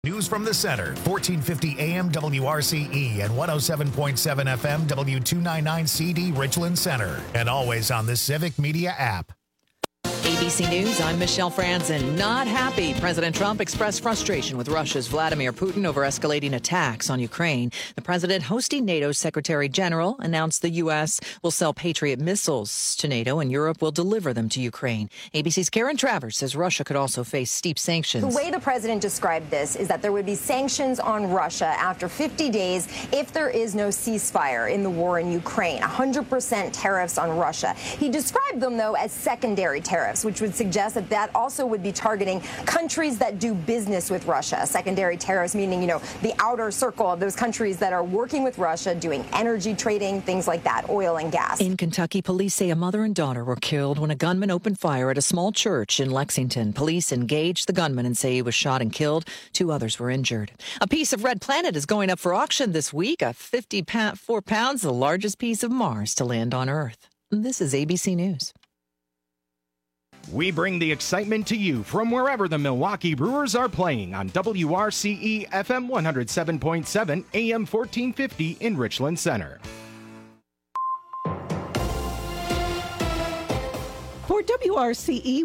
News from the center, 1450 AM WRCE and 107.7 FM W299CD Richland Center. And always on the Civic Media app. ABC News, I'm Michelle Franzen. Not happy. President Trump expressed frustration with Russia's Vladimir Putin over escalating attacks on Ukraine. The president, hosting NATO's Secretary General, announced the U.S. will sell Patriot missiles to NATO and Europe will deliver them to Ukraine. ABC's Karen Travers says Russia could also face steep sanctions. The way the president described this is that there would be sanctions on Russia after 50 days if there is no ceasefire in the war in Ukraine. 100% tariffs on Russia. He described them, though, as secondary tariffs, which would suggest that that also would be targeting countries that do business with Russia. Secondary tariffs meaning, the outer circle of those countries that are working with Russia, doing energy trading, things like that, oil and gas. In Kentucky, police say a mother and daughter were killed when a gunman opened fire at a small church in Lexington. Police engaged the gunman and say he was shot and killed. 2 others were injured. A piece of red planet is going up for auction this week. 54 pounds, the largest piece of Mars to land on Earth. This is ABC News. We bring the excitement to you from wherever the Milwaukee Brewers are playing on WRCE FM 107.7 AM 1450 in Richland Center. For WRCE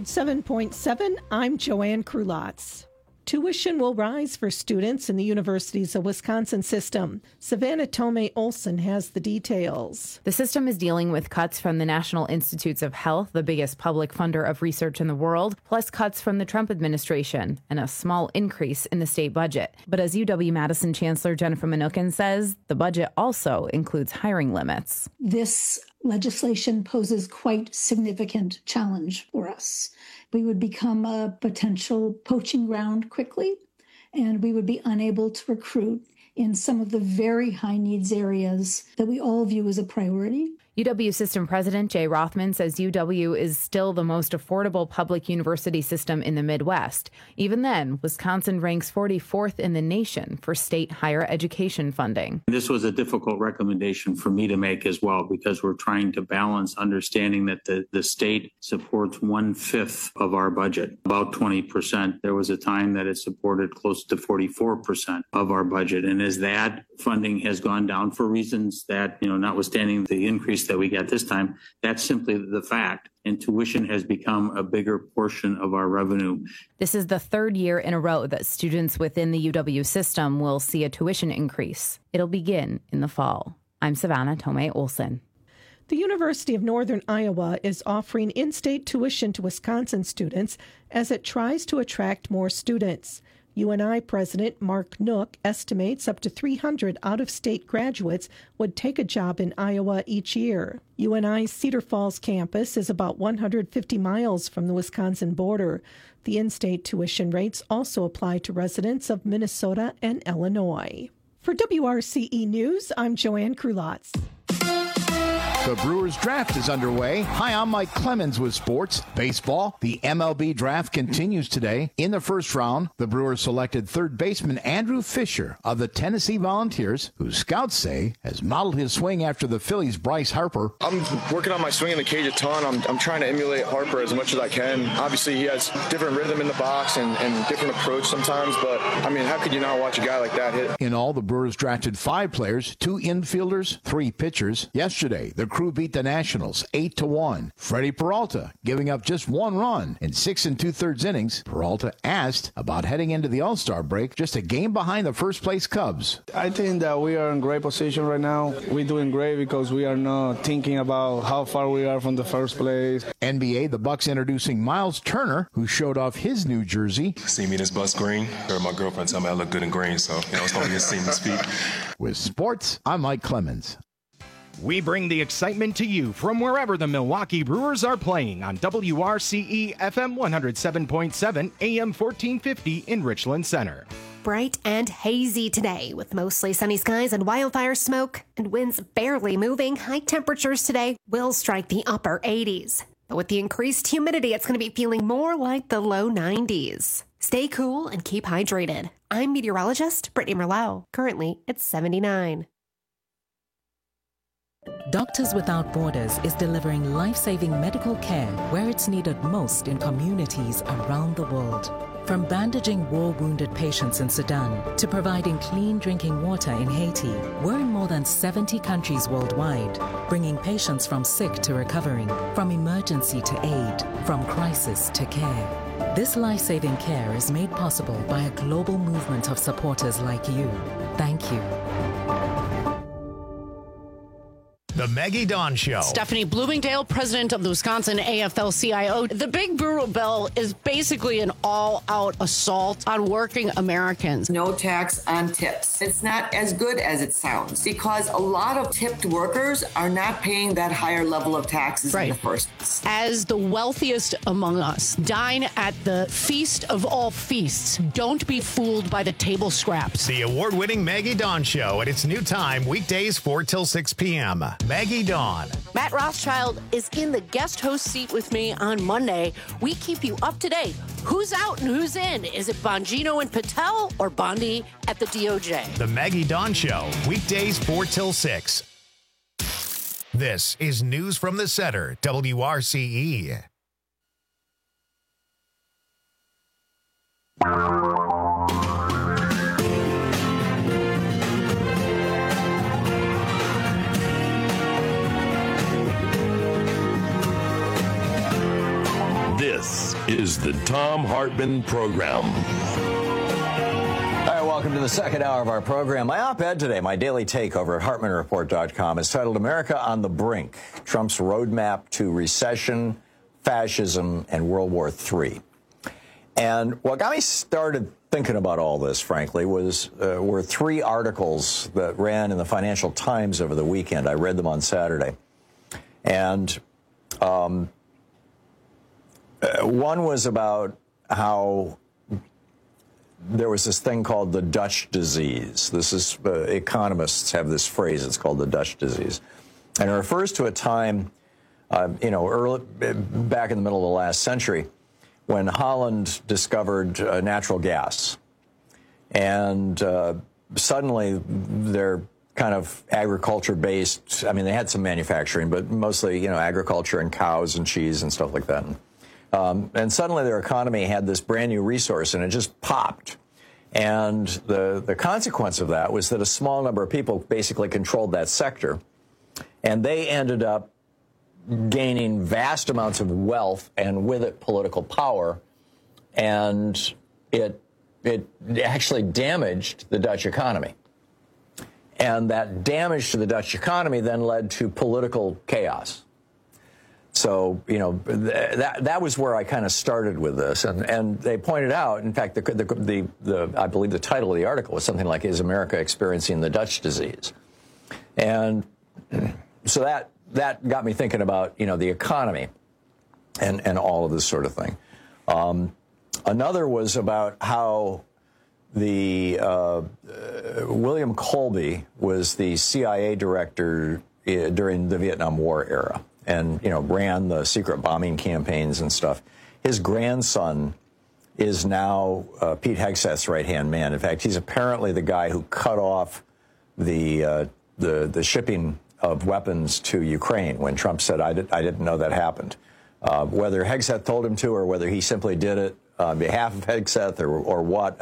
107.7, I'm Joanne Krulotz. Tuition will rise for students in the Universities of Wisconsin system. Savannah Tomei Olson has the details. The system is dealing with cuts from the National Institutes of Health, the biggest public funder of research in the world, plus cuts from the Trump administration, and a small increase in the state budget. But as UW-Madison Chancellor Jennifer Mnookin says, the budget also includes hiring limits. This legislation poses quite significant challenge for us. We would become a potential poaching ground quickly, and we would be unable to recruit in some of the very high needs areas that we all view as a priority. UW System President Jay Rothman says UW is still the most affordable public university system in the Midwest. Even then, Wisconsin ranks 44th in the nation for state higher education funding. This was a difficult recommendation for me to make as well, because we're trying to balance understanding that the state supports 1/5 of our budget, about 20%. There was a time that it supported close to 44% of our budget. And as that funding has gone down for reasons that, notwithstanding the increase that we got this time, that's simply the fact. And tuition has become a bigger portion of our revenue. This is the third year in a row that students within the UW system will see a tuition increase. It'll begin in the fall. I'm Savannah Tomei Olson. The University of Northern Iowa is offering in-state tuition to Wisconsin students as it tries to attract more students. UNI President Mark Nook estimates up to 300 out-of-state graduates would take a job in Iowa each year. UNI's Cedar Falls campus is about 150 miles from the Wisconsin border. The in-state tuition rates also apply to residents of Minnesota and Illinois. For WRCE News, I'm Joanne Krulotz. The Brewers draft is underway. Hi, I'm Mike Clemens with sports. Baseball, the MLB draft continues today. In the first round, the Brewers selected third baseman Andrew Fisher of the Tennessee Volunteers, who scouts say has modeled his swing after the Phillies' Bryce Harper. I'm working on my swing in the cage a ton. I'm trying to emulate Harper as much as I can. Obviously, he has different rhythm in the box and different approach sometimes, but, how could you not watch a guy like that hit? In all, the Brewers drafted 5 players, 2 infielders, 3 pitchers. Yesterday, the crew beat the Nationals 8-1. Freddie Peralta giving up just 1 run in 6 2/3 innings. Peralta asked about heading into the All-Star break, just a game behind the first-place Cubs. I think that we are in great position right now. We're doing great because we are not thinking about how far we are from the first place. NBA, the Bucks introducing Miles Turner, who showed off his new jersey. See me in this bus green? Heard my girlfriend tell me I look good in green, so it's going to be a seamless feat. With sports, I'm Mike Clemens. We bring the excitement to you from wherever the Milwaukee Brewers are playing on WRCE FM 107.7 AM 1450 in Richland Center. Bright and hazy today with mostly sunny skies and wildfire smoke and winds barely moving. High temperatures today will strike the upper 80s. But with the increased humidity, it's going to be feeling more like the low 90s. Stay cool and keep hydrated. I'm meteorologist Brittany Merlot. Currently, it's 79. Doctors Without Borders is delivering life-saving medical care where it's needed most in communities around the world. From bandaging war-wounded patients in Sudan to providing clean drinking water in Haiti, we're in more than 70 countries worldwide, bringing patients from sick to recovering, from emergency to aid, from crisis to care. This life-saving care is made possible by a global movement of supporters like you. Thank you. The Maggie Dawn Show. Stephanie Bloomingdale, president of the Wisconsin AFL-CIO. The big brutal bill is basically an all-out assault on working Americans. No tax on tips. It's not as good as it sounds because a lot of tipped workers are not paying that higher level of taxes in the first place. As the wealthiest among us, dine at the feast of all feasts. Don't be fooled by the table scraps. The award-winning Maggie Dawn Show at its new time, weekdays 4 till 6 p.m. Maggie Dawn. Matt Rothschild is in the guest host seat with me on Monday. We keep you up to date. Who's out and who's in? Is it Bongino and Patel or Bondi at the DOJ? The Maggie Dawn Show, weekdays 4 till 6. This is News from the Center, WRCE. This is the Thom Hartmann Program. All right, welcome to the second hour of our program. My op-ed today, my daily take over at HartmannReport.com is titled America on the Brink, Trump's Roadmap to Recession, Fascism, and World War III. And what got me started thinking about all this, frankly, were three articles that ran in the Financial Times over the weekend. I read them on Saturday. And one was about how there was this thing called the Dutch disease. This is, economists have this phrase, it's called the Dutch disease. And it refers to a time, early, back in the middle of the last century, when Holland discovered natural gas. And suddenly their kind of agriculture-based, I mean, they had some manufacturing, but mostly, agriculture and cows and cheese and stuff like that. And suddenly their economy had this brand new resource, and it just popped. And the consequence of that was that a small number of people basically controlled that sector, and they ended up gaining vast amounts of wealth and with it political power, and it actually damaged the Dutch economy. And that damage to the Dutch economy then led to political chaos. So, that was where I kind of started with this. And they pointed out, in fact, I believe the title of the article was something like, Is America Experiencing the Dutch Disease? And so that got me thinking about, the economy and all of this sort of thing. Another was about how William Colby was the CIA director during the Vietnam War era. And, ran the secret bombing campaigns and stuff. His grandson is now Pete Hegseth's right-hand man. In fact, he's apparently the guy who cut off the shipping of weapons to Ukraine when Trump said, I didn't know that happened. Whether Hegseth told him to or whether he simply did it on behalf of Hegseth or what,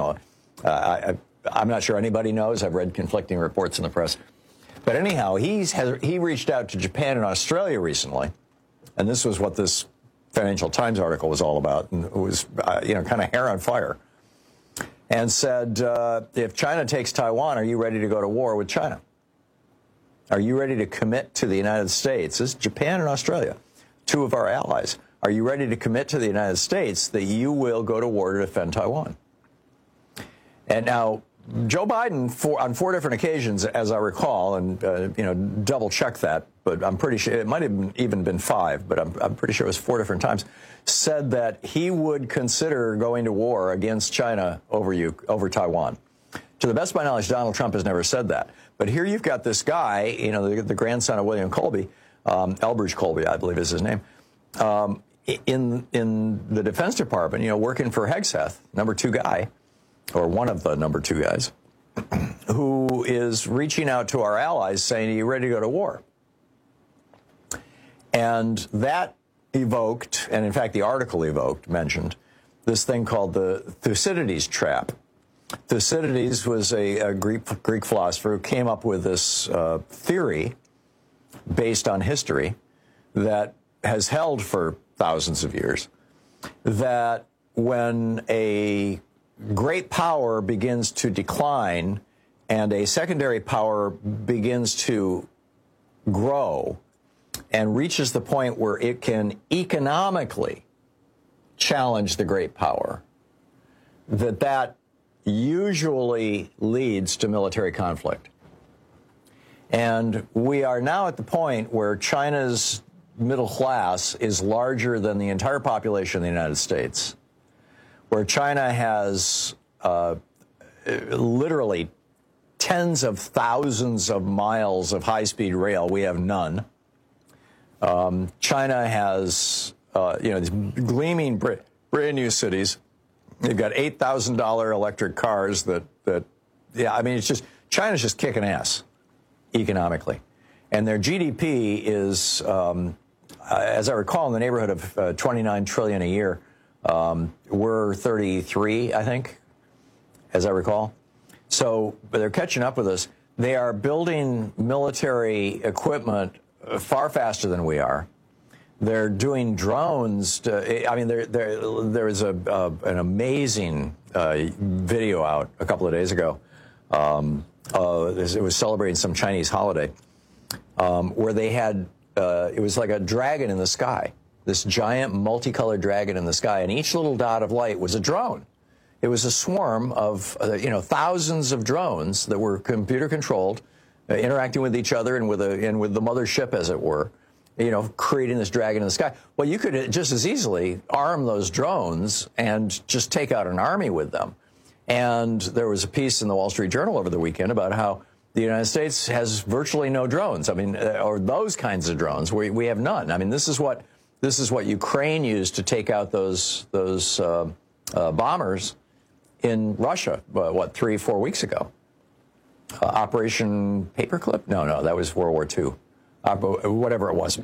I'm not sure anybody knows. I've read conflicting reports in the press. But anyhow, he reached out to Japan and Australia recently, and this was what this Financial Times article was all about, and it was, kind of hair on fire, and said, if China takes Taiwan, are you ready to go to war with China? Are you ready to commit to the United States? This is Japan and Australia, two of our allies. Are you ready to commit to the United States that you will go to war to defend Taiwan? And now, Joe Biden, on four different occasions, as I recall, and double check that, but I'm pretty sure it might have even been five, but I'm pretty sure it was four different times, said that he would consider going to war against China over Taiwan. To the best of my knowledge, Donald Trump has never said that. But here you've got this guy, the grandson of William Colby, Elbridge Colby, I believe is his name, in the Defense Department, working for Hegseth, number two guy, or one of the number two guys, who is reaching out to our allies saying, are you ready to go to war? And that evoked, and in fact the article mentioned, this thing called the Thucydides trap. Thucydides was a Greek philosopher who came up with this theory based on history that has held for thousands of years, that when a great power begins to decline and a secondary power begins to grow and reaches the point where it can economically challenge the great power, that usually leads to military conflict. And we are now at the point where China's middle class is larger than the entire population of the United States, where China has literally tens of thousands of miles of high-speed rail. We have none. China has, these gleaming brand new cities. They've got $8,000 electric cars it's just, China's just kicking ass economically. And their GDP is, as I recall, in the neighborhood of 29 trillion a year. We're 33, I think, as I recall. So they're catching up with us. They are building military equipment far faster than we are. They're doing drones. There is an amazing video out a couple of days ago. It was celebrating some Chinese holiday where they had, it was like a dragon in the sky, this giant multicolored dragon in the sky, and each little dot of light was a drone. It was a swarm of, thousands of drones that were computer controlled, interacting with each other and with the mothership, as it were, creating this dragon in the sky. Well, you could just as easily arm those drones and just take out an army with them. And there was a piece in the Wall Street Journal over the weekend about how the United States has virtually no drones. Or those kinds of drones. We have none. This is what Ukraine used to take out those bombers in Russia, 3-4 weeks ago. Operation Paperclip? No, that was World War II. Whatever it was.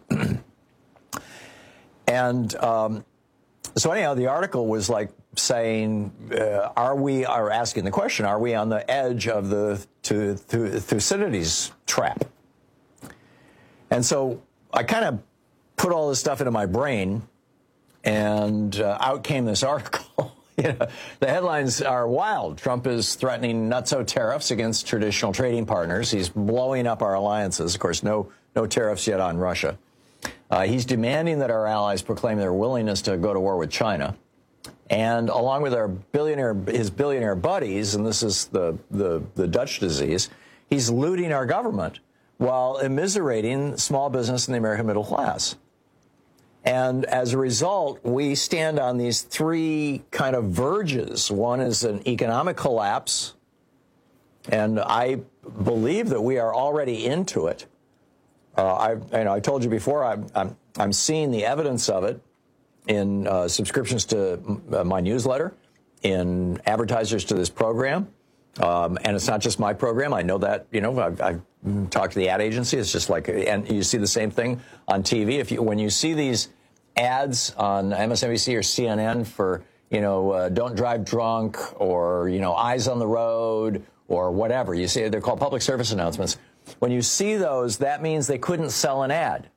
And so anyhow, the article was like saying, are asking the question, are we on the edge of the Thucydides trap? And so I kind of put all this stuff into my brain, and out came this article. The headlines are wild. Trump is threatening nutso tariffs against traditional trading partners. He's blowing up our alliances. Of course, no tariffs yet on Russia. He's demanding that our allies proclaim their willingness to go to war with China. And along with his billionaire buddies, and this is the Dutch disease, he's looting our government while immiserating small business and the American middle class. And as a result, we stand on these three kind of verges. One is an economic collapse, and I believe that we are already into it. I told you before, I'm seeing the evidence of it in subscriptions to my newsletter, in advertisers to this program. And it's not just my program. I know that, I've talked to the ad agency. It's just like, and you see the same thing on TV. When you see these ads on MSNBC or CNN for, don't drive drunk, or, eyes on the road, or whatever. You see, they're called public service announcements. When you see those, that means they couldn't sell an ad.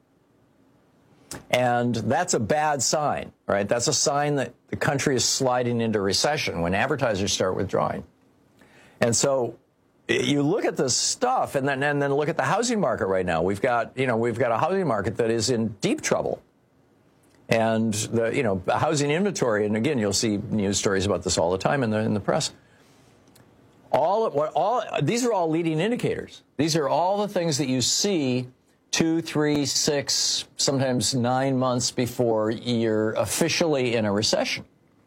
And that's a bad sign, right? That's a sign that the country is sliding into recession when advertisers start withdrawing. And so you look at this stuff and then look at the housing market right now. We've got a housing market that is in deep trouble. And the housing inventory, and again, you'll see news stories about this all the time in the press. These are all leading indicators. These are all the things that you see 2, 3, 6, sometimes 9 months before you're officially in a recession.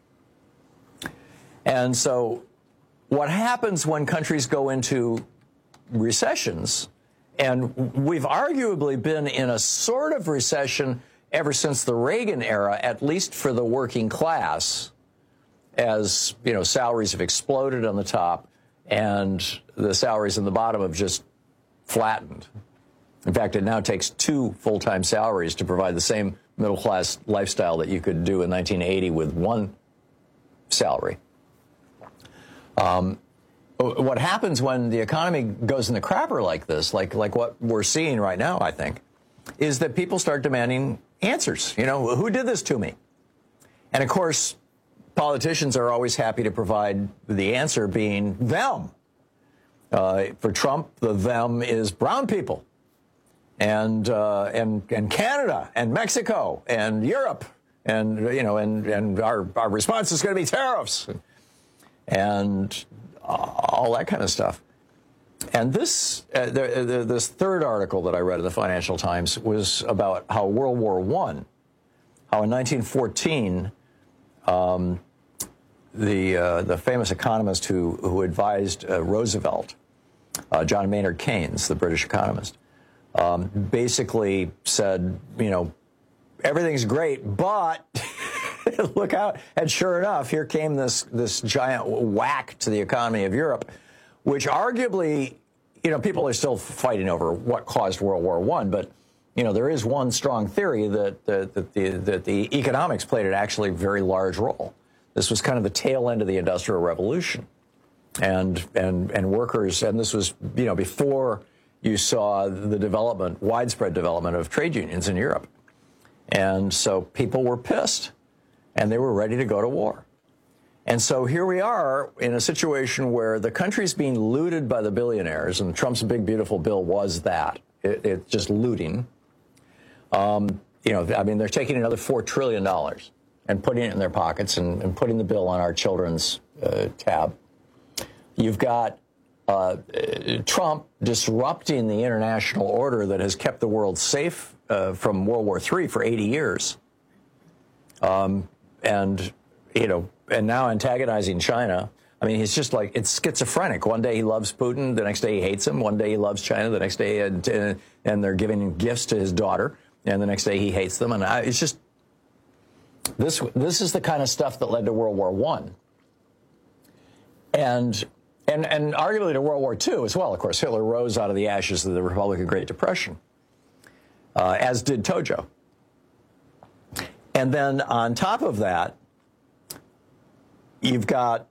And so what happens when countries go into recessions, and we've arguably been in a sort of recession ever since the Reagan era, at least for the working class, as salaries have exploded on the top and the salaries on the bottom have just flattened. In fact, it now takes 2 full-time salaries to provide the same middle-class lifestyle that you could do in 1980 with one salary. What happens when the economy goes in the crapper like this, like what we're seeing right now, I think, is that people start demanding answers. You know, who did this to me? And of course, politicians are always happy to provide the answer being them. For Trump, the them is brown people, and Canada, and Mexico, and Europe, and and our response is going to be tariffs, and all that kind of stuff. And this this third article that I read in the Financial Times was about how World War I, how in 1914. The famous economist who advised Roosevelt, John Maynard Keynes, the British economist, basically said, everything's great, but look out. And sure enough, here came this giant whack to the economy of Europe, which arguably, people are still fighting over what caused World War I, but there is one strong theory that the economics played an actually very large role. This was kind of the tail end of the Industrial Revolution, and workers, and this was before you saw the widespread development of trade unions in Europe, and so people were pissed, and they were ready to go to war, and so here we are in a situation where the country's being looted by the billionaires, and Trump's big beautiful bill was that it's just looting. They're taking another $4 trillion. And putting it in their pockets and putting the bill on our children's tab. You've got Trump disrupting the international order that has kept the world safe from World War III for 80 years. And now antagonizing China. I mean, he's just like, it's schizophrenic. One day he loves Putin, the next day he hates him. One day he loves China, the next day, and they're giving gifts to his daughter, and the next day he hates them. And it's just, This is the kind of stuff that led to World War I, and arguably to World War II as well. Of course, Hitler rose out of the ashes of the Republican Great Depression, as did Tojo. And then on top of that, you've got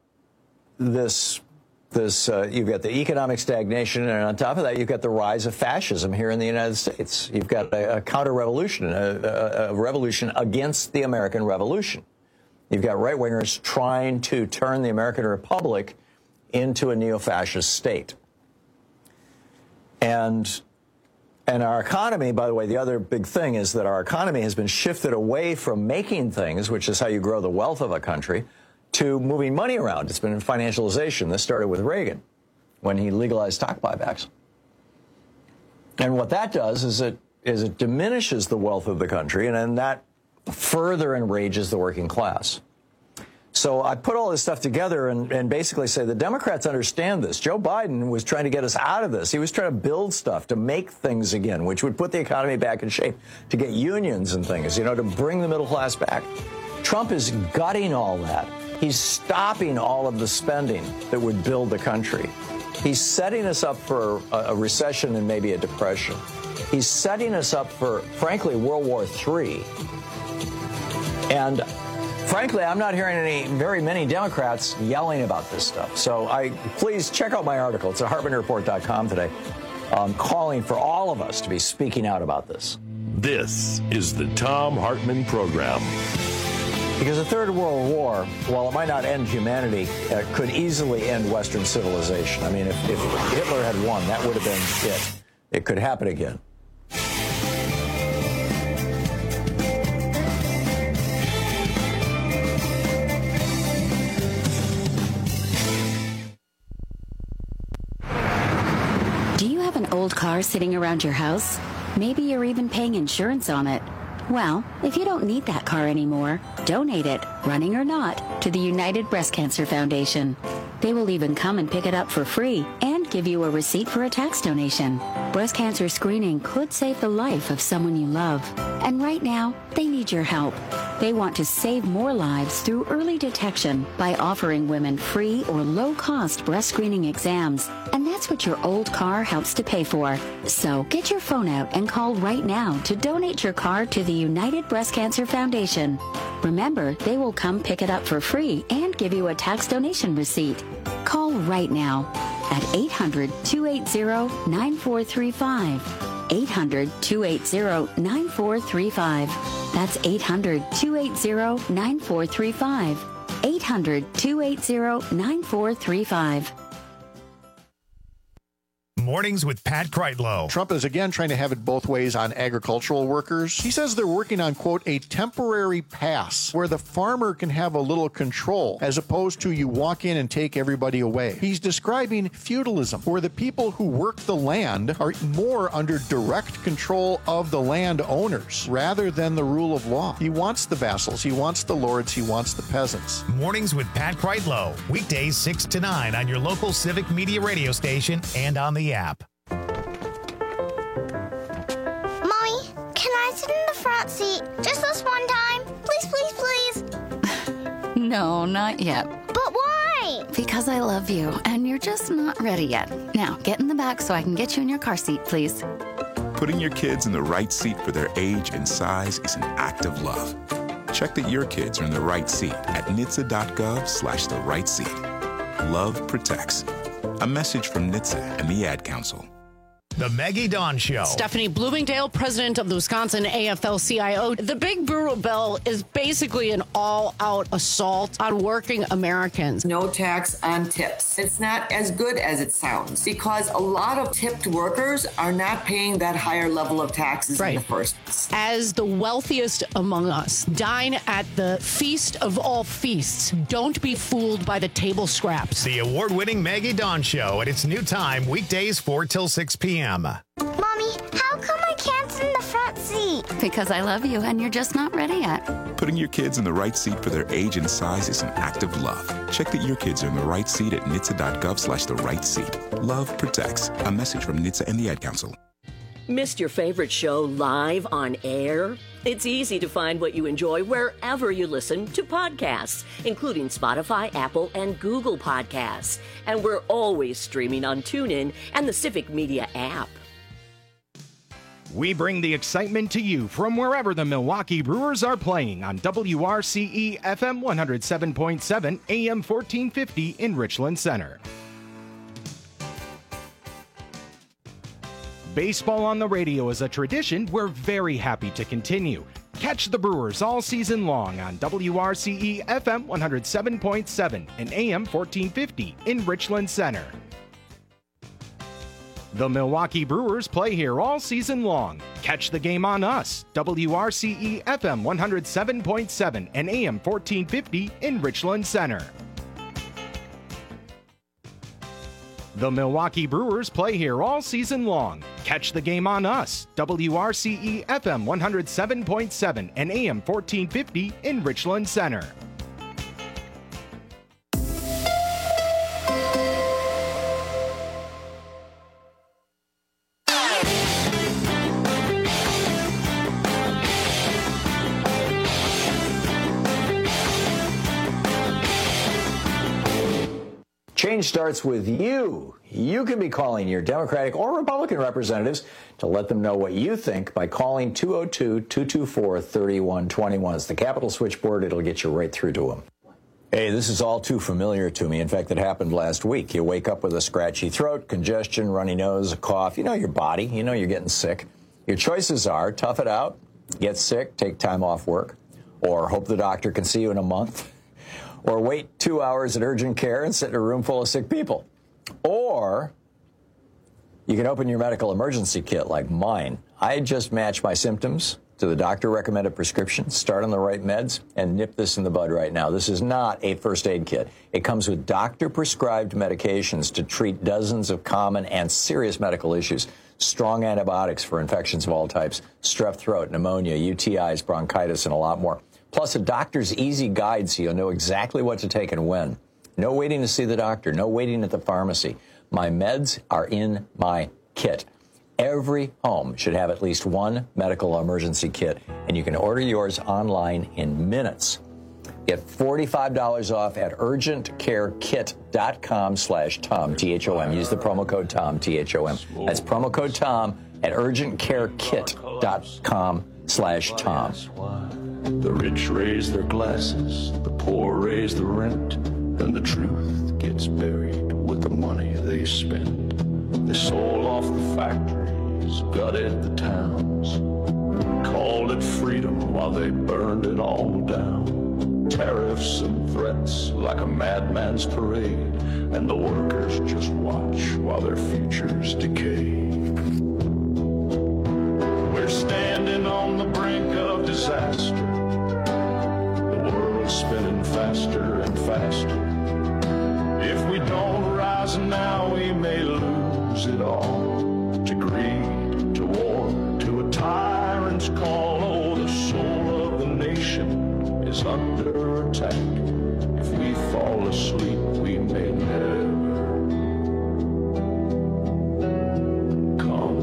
you've got the economic stagnation, and on top of that, you've got the rise of fascism here in the United States. You've got a counter-revolution, a revolution against the American Revolution. You've got right-wingers trying to turn the American Republic into a neo-fascist state. And our economy, by the way, the other big thing is that our economy has been shifted away from making things, which is how you grow the wealth of a country, to moving money around. It's been financialization. This started with Reagan when he legalized stock buybacks. And what that does is it diminishes the wealth of the country, and then that further enrages the working class. So I put all this stuff together and basically say the Democrats understand this. Joe Biden was trying to get us out of this. He was trying to build stuff to make things again, which would put the economy back in shape, to get unions and things, to bring the middle class back. Trump is gutting all that. He's stopping all of the spending that would build the country. He's setting us up for a recession and maybe a depression. He's setting us up for, frankly, World War III. And frankly, I'm not hearing very many Democrats yelling about this stuff. So please check out my article. It's at HartmanReport.com today, calling for all of us to be speaking out about this. This is the Thom Hartmann Program. Because the Third World War, while it might not end humanity, could easily end Western civilization. I mean, if Hitler had won, that would have been it. It could happen again. Do you have an old car sitting around your house? Maybe you're even paying insurance on it. Well, if you don't need that car anymore, donate it, running or not, to the United Breast Cancer Foundation. They will even come and pick it up for free and give you a receipt for a tax donation. Breast cancer screening could save the life of someone you love. And right now, they need your help. They want to save more lives through early detection by offering women free or low-cost breast screening exams. And that's what your old car helps to pay for. So get your phone out and call right now to donate your car to the United Breast Cancer Foundation. Remember, they will come pick it up for free and give you a tax donation receipt. Call right now at 800-280-9435. 800-280-9435. That's 800-280-9435. 800-280-9435. Mornings with Pat Kreitlow. Trump is again trying to have it both ways on agricultural workers. He says they're working on, quote, a temporary pass where the farmer can have a little control as opposed to you walk in and take everybody away. He's describing feudalism, where the people who work the land are more under direct control of the land owners rather than the rule of law. He wants the vassals, he wants the lords, he wants the peasants. Mornings with Pat Kreitlow. Weekdays 6 to 9 on your local Civic Media radio station and on the app. Mommy, can I sit in the front seat just this one time? Please, please, please. No, not yet. But why? Because I love you, and you're just not ready yet. Now, get in the back so I can get you in your car seat, please. Putting your kids in the right seat for their age and size is an act of love. Check that your kids are in the right seat at NHTSA.gov/the right seat. Love protects. A message from NHTSA and the Ad Council. The Maggie Dawn Show. Stephanie Bloomingdale, president of the Wisconsin AFL-CIO. The big brewer bill is basically an all-out assault on working Americans. No tax on tips. It's not as good as it sounds because a lot of tipped workers are not paying that higher level of taxes in the first place. As the wealthiest among us, dine at the feast of all feasts. Don't be fooled by the table scraps. The award-winning Maggie Dawn Show at its new time, weekdays 4 till 6 p.m. Mommy, how come I can't sit in the front seat? Because I love you, and you're just not ready yet. Putting your kids in the right seat for their age and size is an act of love. Check that your kids are in the right seat at NHTSA.gov/the right seat. Love protects. A message from NHTSA and the Ad Council. Missed your favorite show live on air? It's easy to find what you enjoy wherever you listen to podcasts, including Spotify, Apple, and Google Podcasts. And we're always streaming on TuneIn and the Civic Media app. We bring the excitement to you from wherever the Milwaukee Brewers are playing on WRCE FM 107.7 AM 1450 in Richland Center. Baseball on the radio is a tradition we're very happy to continue. Catch the Brewers all season long on WRCE FM 107.7 and AM 1450 in Richland Center. The Milwaukee Brewers play here all season long. Catch the game on us, WRCE FM 107.7 and AM 1450 in Richland Center. The Milwaukee Brewers play here all season long. Catch the game on us, WRCE FM 107.7 and AM 1450 in Richland Center. Change starts with you. You can be calling your Democratic or Republican representatives to let them know what you think by calling 202-224-3121. It's the Capitol switchboard. It'll get you right through to them. Hey, this is all too familiar to me. In fact, it happened last week. You wake up with a scratchy throat, congestion, runny nose, a cough. You know your body. You know you're getting sick. Your choices are tough it out, get sick, take time off work, or hope the doctor can see you in a month. Or wait 2 hours at urgent care and sit in a room full of sick people. Or you can open your medical emergency kit like mine. I just match my symptoms to the doctor-recommended prescription, start on the right meds, and nip this in the bud right now. This is not a first aid kit. It comes with doctor-prescribed medications to treat dozens of common and serious medical issues. Strong antibiotics for infections of all types, strep throat, pneumonia, UTIs, bronchitis, and a lot more. Plus a doctor's easy guide so you'll know exactly what to take and when. No waiting to see the doctor. No waiting at the pharmacy. My meds are in my kit. Every home should have at least one medical emergency kit, and you can order yours online in minutes. Get $45 off at urgentcarekit.com/Tom, T-H-O-M. Use the promo code Tom, T-H-O-M. That's promo code Tom at urgentcarekit.com/Tom. The rich raise their glasses, the poor raise the rent, and the truth gets buried with the money they spend. They sold off the factories, gutted the towns, called it freedom while they burned it all down. Tariffs and threats like a madman's parade, and the workers just watch while their futures decay. We're standing on the brink of disaster. The world's spinning faster and faster. If we don't rise now, we may lose it all. To greed, to war, to a tyrant's call. Oh, the soul of the nation is under attack. If we fall asleep, we may never come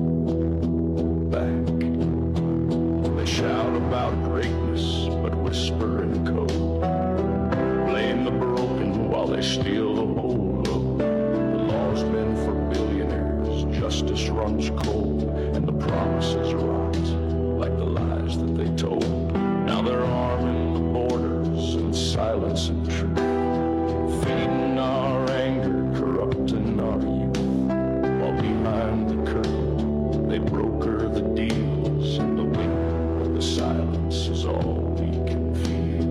back. They shout about greatness, but whisper in code. Blame the broken while they steal the whole load. The law's been for billionaires, justice runs cold, and the promises rot like the lies that they told. Now they're arming the borders and silence and truth, feeding our anger, corrupting our youth, while behind the curtain they broker the deals, and the wind of the silence is all we can feel.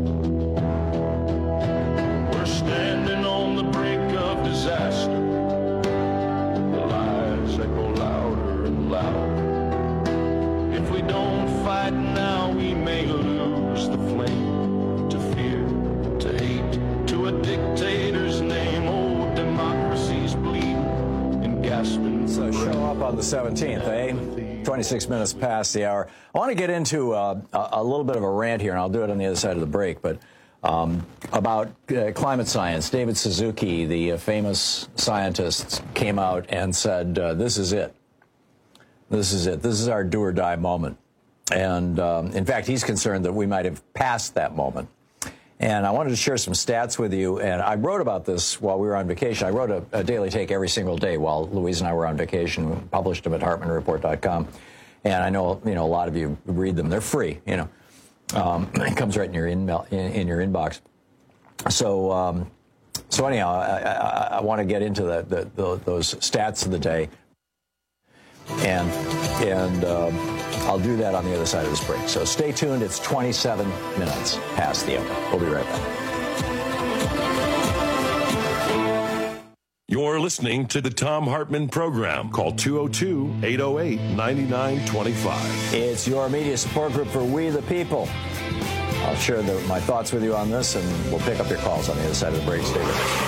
We're standing on the brink of disaster. The lies echo louder and louder. If we don't fight now, we may lose the flame to fear, to hate, to a dictator's name. Oh, democracy's bleeding and gasping. So show up on the 17th, eh? 26 minutes past the hour. I want to get into a little bit of a rant here, and I'll do it on the other side of the break, but about climate science. David Suzuki, the famous scientist, came out and said, this is it. This is it. This is our do or die moment. And in fact, he's concerned that we might have passed that moment. And I wanted to share some stats with you. And I wrote about this while we were on vacation. I wrote a daily take every single day while Louise and I were on vacation. We published them at HartmanReport.com. And I know, a lot of you read them. They're free, It comes right in your in your inbox. So anyhow, I want to get into those stats of the day. And I'll do that on the other side of this break. So stay tuned. It's 27 minutes past the hour. We'll be right back. You're listening to the Thom Hartmann Program. Call 202-808-9925. It's your media support group for We the People. I'll share my thoughts with you on this, and we'll pick up your calls on the other side of the break. Stay with us.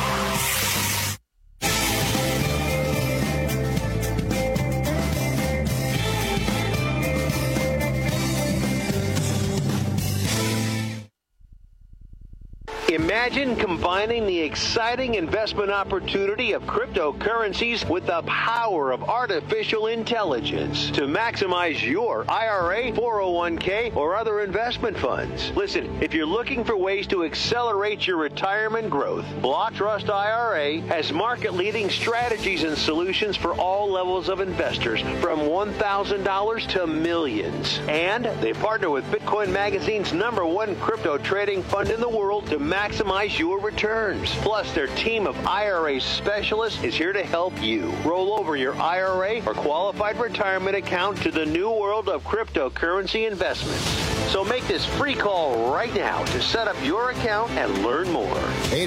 Imagine combining the exciting investment opportunity of cryptocurrencies with the power of artificial intelligence to maximize your IRA, 401k, or other investment funds. Listen, if you're looking for ways to accelerate your retirement growth, Block Trust IRA has market-leading strategies and solutions for all levels of investors, from $1,000 to millions. And they partner with Bitcoin Magazine's #1 crypto trading fund in the world to maximize your returns. Plus, their team of IRA specialists is here to help you roll over your IRA or qualified retirement account to the new world of cryptocurrency investments. So make this free call right now to set up your account and learn more.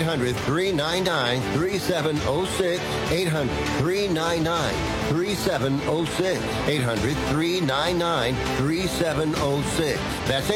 800-399-3706. 800-399-3706. 800-399-3706. That's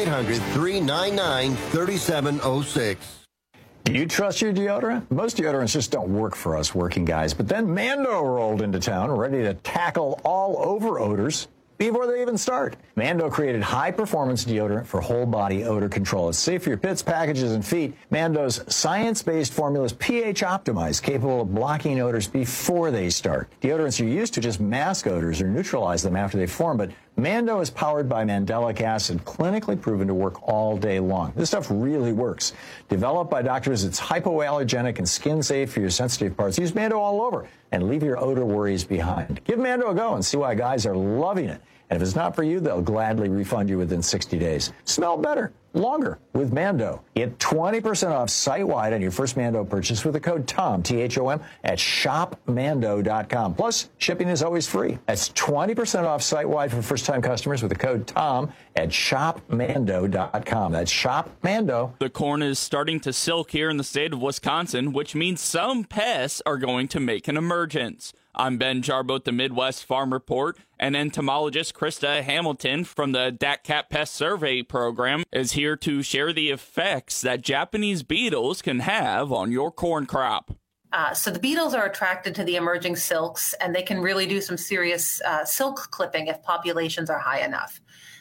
800-399-3706. Do you trust your deodorant? Most deodorants just don't work for us working guys. But then Mando rolled into town ready to tackle all over odors before they even start. Mando created high-performance deodorant for whole-body odor control. It's safe for your pits, packages, and feet. Mando's science-based formula is pH-optimized, capable of blocking odors before they start. Deodorants are used to just mask odors or neutralize them after they form, but Mando is powered by mandelic acid, clinically proven to work all day long. This stuff really works. Developed by doctors, it's hypoallergenic and skin safe for your sensitive parts. Use Mando all over and leave your odor worries behind. Give Mando a go and see why guys are loving it. And if it's not for you, they'll gladly refund you within 60 days. Smell better, longer with Mando. Get 20% off site-wide on your first Mando purchase with the code TOM, T-H-O-M, at shopmando.com. Plus, shipping is always free. That's 20% off site-wide for first-time customers with the code TOM at shopmando.com. That's shopmando. The corn is starting to silk here in the state of Wisconsin, which means some pests are going to make an emergence. I'm Ben Jarbo at the Midwest Farm Report, and entomologist Krista Hamilton from the DATCAT Pest Survey Program is here to share the effects that Japanese beetles can have on your corn crop. So the beetles are attracted to the emerging silks, and they can really do some serious silk clipping if populations are high enough.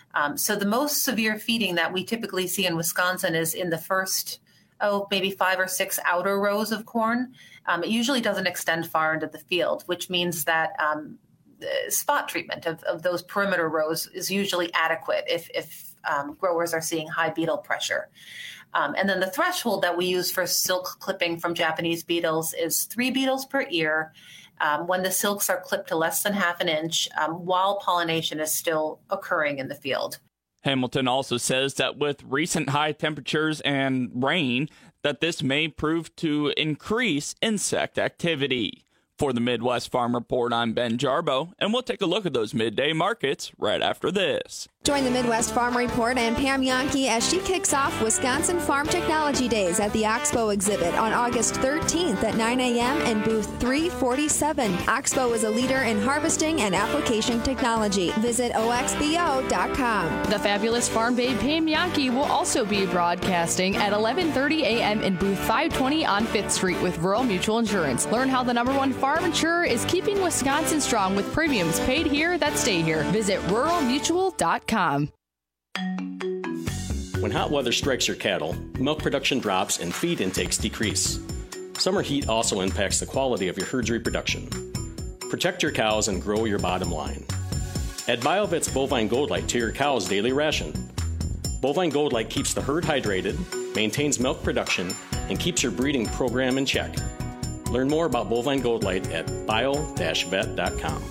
So the most severe feeding that we typically see in Wisconsin is in the first, maybe 5 or 6 outer rows of corn. It usually doesn't extend far into the field, which means that the spot treatment of those perimeter rows is usually adequate if growers are seeing high beetle pressure. And then the threshold that we use for silk clipping from Japanese beetles is 3 beetles per ear when the silks are clipped to less than half an inch while pollination is still occurring in the field. Hamilton also says that with recent high temperatures and rain, that this may prove to increase insect activity. For the Midwest Farm Report, I'm Ben Jarbo, and we'll take a look at those midday markets right after this. Join the Midwest Farm Report and Pam Yankee as she kicks off Wisconsin Farm Technology Days at the Oxbow exhibit on August 13th at 9 a.m. in booth 347. Oxbow is a leader in harvesting and application technology. Visit oxbo.com. The fabulous farm babe Pam Yankee will also be broadcasting at 11:30 a.m. in booth 520 on 5th Street with Rural Mutual Insurance. Learn how the #1 farm insurer is keeping Wisconsin strong with premiums paid here that stay here. Visit ruralmutual.com. When hot weather strikes your cattle, milk production drops and feed intakes decrease. Summer heat also impacts the quality of your herd's reproduction. Protect your cows and grow your bottom line. Add BioVet's Bovine Gold Light to your cow's daily ration. Bovine Gold Light keeps the herd hydrated, maintains milk production, and keeps your breeding program in check. Learn more about Bovine Gold Light at bio-vet.com.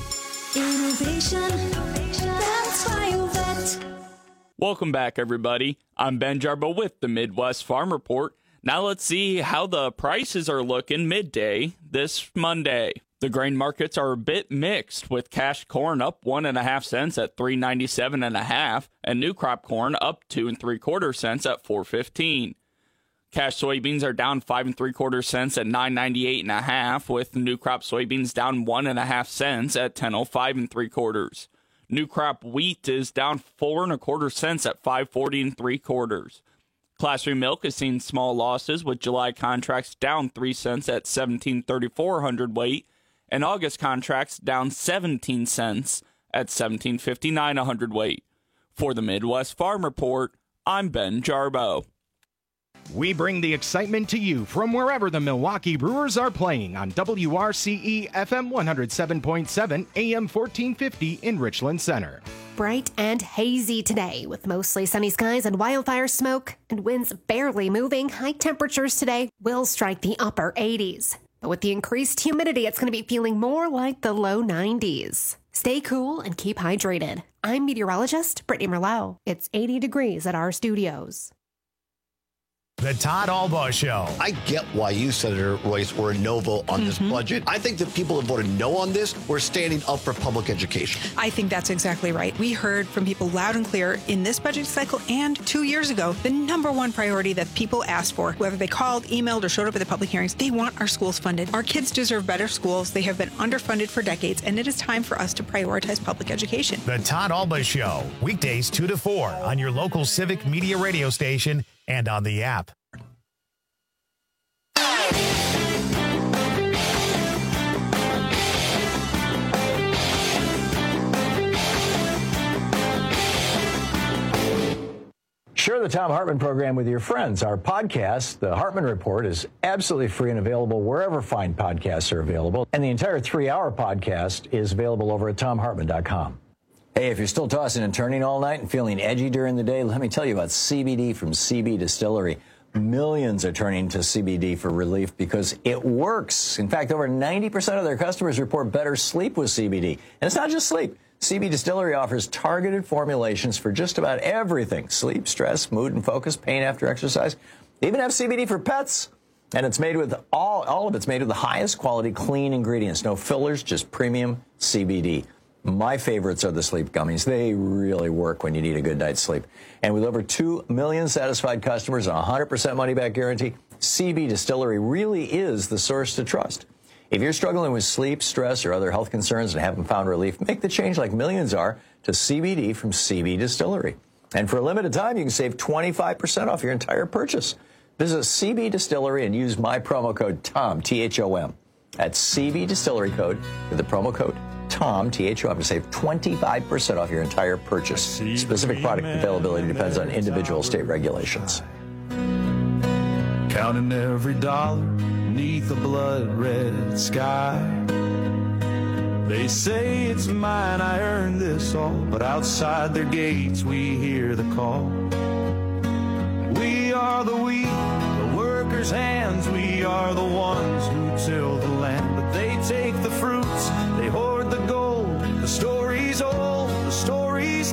Innovation, that's BioVet. Welcome back, everybody. I'm Ben Jarbo with the Midwest Farm Report. Now let's see how the prices are looking midday this Monday. The grain markets are a bit mixed, with cash corn up 1.5 cents at $3.97.5, and new crop corn up 2 3/4 cents at $4.15. Cash soybeans are down 5 3/4 cents at $9.98.5, with new crop soybeans down 1.5 cents at $10.05 3/4. New crop wheat is down 4 1/4 cents at $5.40 3/4. Class 3 milk has seen small losses, with July contracts down 3 cents at $17.34 hundredweight, and August contracts down 17 cents at $17.59 a hundredweight. For the Midwest Farm Report, I'm Ben Jarbo. We bring the excitement to you from wherever the Milwaukee Brewers are playing on WRCE FM 107.7 AM 1450 in Richland Center. Bright and hazy today with mostly sunny skies and wildfire smoke, and winds barely moving. High temperatures today will strike the upper 80s. But with the increased humidity, it's going to be feeling more like the low 90s. Stay cool and keep hydrated. I'm meteorologist Brittany Merlot. It's 80 degrees at our studios. The Todd Albaugh Show. I get why you, Senator Royce, were a no vote on this budget. I think that people have voted no on this were standing up for public education. I think that's exactly right. We heard from people loud and clear in this budget cycle and 2 years ago, the #1 priority that people asked for, whether they called, emailed, or showed up at the public hearings, they want our schools funded. Our kids deserve better schools. They have been underfunded for decades, and it is time for us to prioritize public education. The Todd Albaugh Show, weekdays 2 to 4 on your local Civic Media radio station and on the app. the Thom Hartmann program with your friends. Our podcast, The Hartmann Report, is absolutely free and available wherever fine podcasts are available. And the entire 3-hour podcast is available over at thomhartmann.com. Hey, if you're still tossing and turning all night and feeling edgy during the day, let me tell you about CBD from CB Distillery. Millions are turning to CBD for relief because it works. In fact, over 90% of their customers report better sleep with CBD. And it's not just sleep. CB Distillery offers targeted formulations for just about everything. Sleep, stress, mood and focus, pain after exercise. They even have CBD for pets. And it's made with all of it's made with the highest quality clean ingredients. No fillers, just premium CBD. My favorites are the sleep gummies. They really work when you need a good night's sleep. And with over 2 million satisfied customers and a 100% money-back guarantee, CB Distillery really is the source to trust. If you're struggling with sleep, stress, or other health concerns and haven't found relief, make the change like millions are to CBD from CB Distillery. And for a limited time, you can save 25% off your entire purchase. Visit CB Distillery and use my promo code TOM, T-H-O-M. That's CB Distillery code with the promo code TOM, T-H-O-M, to save 25% off your entire purchase. Specific product availability depends on individual state regulations. Counting every dollar beneath the blood-red sky. They say it's mine, I earned this all, but outside their gates we hear the call. We are the wheat, the workers' hands, we are the ones who till the land. But they take the fruits, they hoard the gold, the story's old, the story's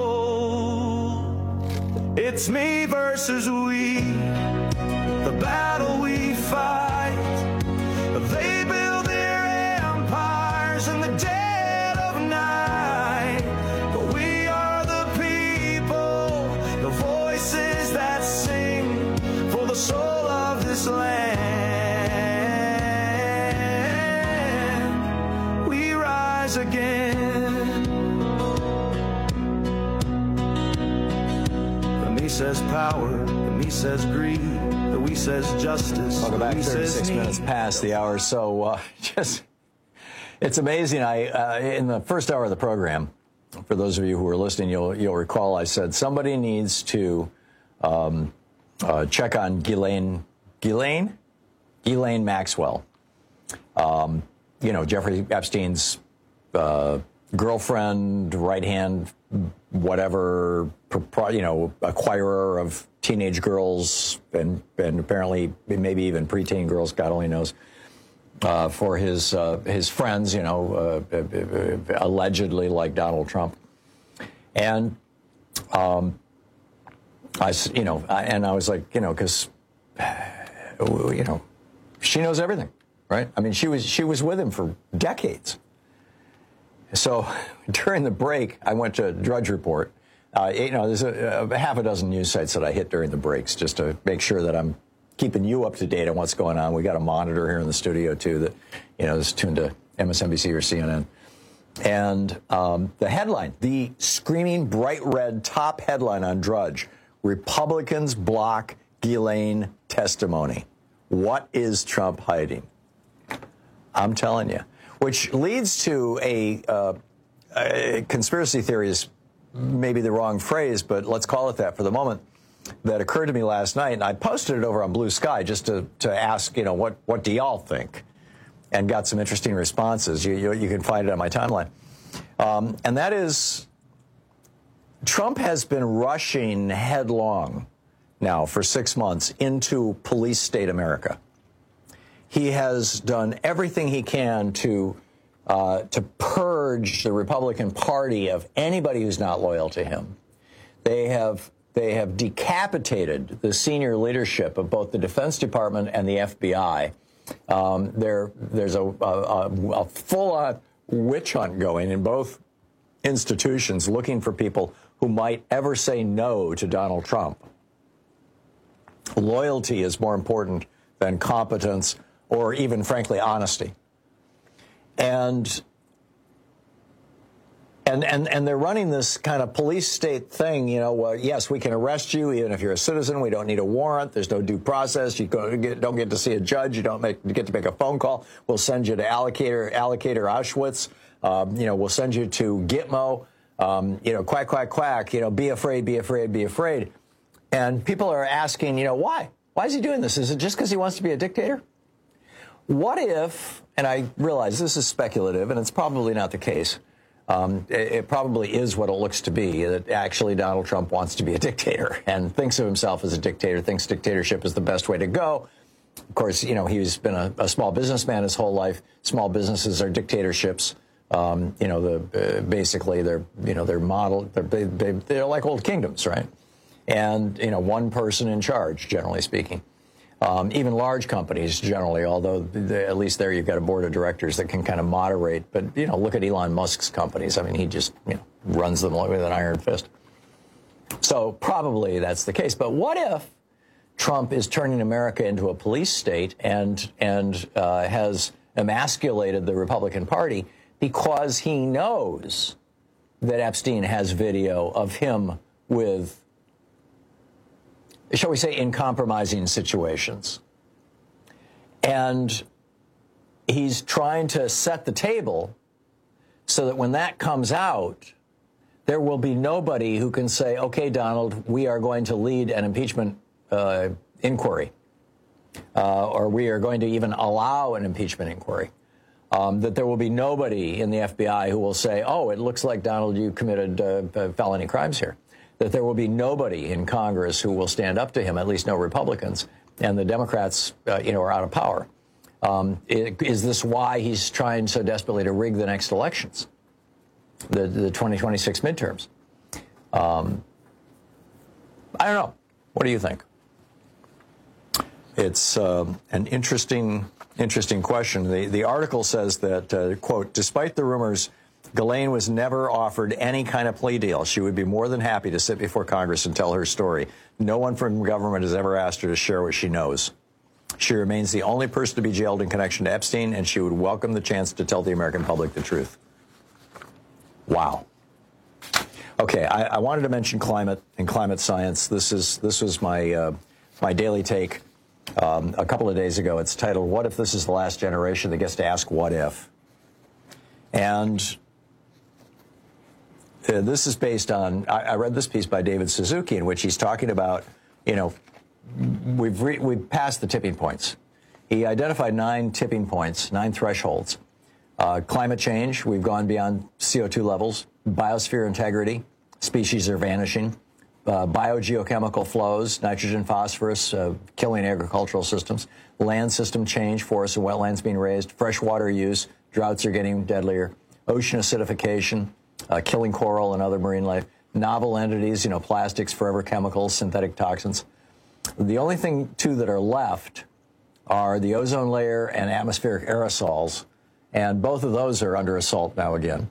told. It's me versus we, the battle we fight. They build their empires in the dead of night. But we are the people, the voices that sing for the soul of this land. We rise again. The me says power, the me says greed, the we says justice. Welcome back. 36 minutes past the hour. So it's amazing. In the first hour of the program, for those of you who are listening, you'll recall I said somebody needs to check on Ghislaine Maxwell. Jeffrey Epstein's girlfriend, right hand, whatever, acquirer of teenage girls and apparently maybe even preteen girls, God only knows, for his friends, allegedly like Donald Trump. And I was like, because she knows everything, right? I mean, she was with him for decades. So during the break, I went to Drudge Report. There's a half a dozen news sites that I hit during the breaks just to make sure that I'm keeping you up to date on what's going on. We got a monitor here in the studio, too, that, is tuned to MSNBC or CNN. And the headline, the screaming bright red top headline on Drudge, Republicans block Ghislaine testimony. What is Trump hiding? I'm telling you. Which leads to a conspiracy theory is maybe the wrong phrase, but let's call it that for the moment, that occurred to me last night. And I posted it over on Blue Sky just to ask, what do y'all think? And got some interesting responses. You can find it on my timeline. And that is, Trump has been rushing headlong now for 6 months into police state America. He has done everything he can to purge the Republican Party of anybody who's not loyal to him. They have decapitated the senior leadership of both the Defense Department and the FBI. There's a full-on witch hunt going in both institutions, looking for people who might ever say no to Donald Trump. Loyalty is more important than competence or even, frankly, honesty. And they're running this kind of police state thing, yes, we can arrest you even if you're a citizen. We don't need a warrant. There's no due process. You don't get to see a judge. You don't get to make a phone call. We'll send you to Alligator Auschwitz. We'll send you to Gitmo. Quack, quack, quack. Be afraid, be afraid, be afraid. And people are asking, why? Why is he doing this? Is it just because he wants to be a dictator? What if, and I realize this is speculative, and it's probably not the case. It probably is what it looks to be, that actually Donald Trump wants to be a dictator and thinks of himself as a dictator, thinks dictatorship is the best way to go. Of course, he's been a small businessman his whole life. Small businesses are dictatorships. Basically they're modeled. They're like old kingdoms, right? And one person in charge, generally speaking. Even large companies, generally, although at least there you've got a board of directors that can kind of moderate. But look at Elon Musk's companies. I mean, he just runs them with an iron fist. So probably that's the case. But what if Trump is turning America into a police state and has emasculated the Republican Party because he knows that Epstein has video of him with, shall we say, in compromising situations. And he's trying to set the table so that when that comes out, there will be nobody who can say, okay, Donald, we are going to lead an impeachment inquiry, or we are going to even allow an impeachment inquiry. That there will be nobody in the FBI who will say, oh, it looks like, Donald, you committed felony crimes here. That there will be nobody in Congress who will stand up to him, at least no Republicans, and the Democrats, are out of power. Is this why he's trying so desperately to rig the next elections, the 2026 midterms? I don't know. What do you think? It's an interesting question. The article says that, quote, despite the rumors, Ghislaine was never offered any kind of plea deal. She would be more than happy to sit before Congress and tell her story. No one from government has ever asked her to share what she knows. She remains the only person to be jailed in connection to Epstein, and she would welcome the chance to tell the American public the truth. Wow. Okay, I wanted to mention climate and climate science. This was my daily take a couple of days ago. It's titled, What If This Is the Last Generation That Gets to Ask What If? And this is based on, I read this piece by David Suzuki in which he's talking about, we've passed the tipping points. He identified 9 tipping points, 9 thresholds. Climate change, we've gone beyond CO2 levels. Biosphere integrity, species are vanishing. Biogeochemical flows, nitrogen, phosphorus, killing agricultural systems. Land system change, forests and wetlands being raised. Freshwater use, droughts are getting deadlier. Ocean acidification, killing coral and other marine life. Novel entities, plastics, forever chemicals, synthetic toxins. The only thing, two, that are left are the ozone layer and atmospheric aerosols, and both of those are under assault now again.